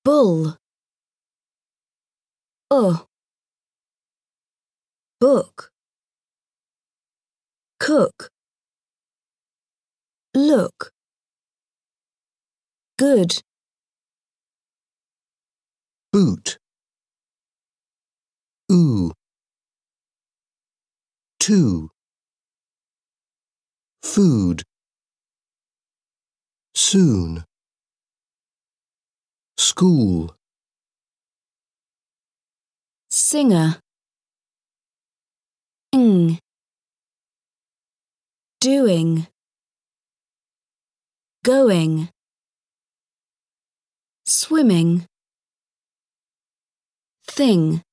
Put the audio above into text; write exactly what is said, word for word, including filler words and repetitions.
bull. Uh. Book. Cook. Look. Good. Boot. Ooh. Two. Food. Soon. School. Singer. Ing. Doing. Going. Swimming. Thing.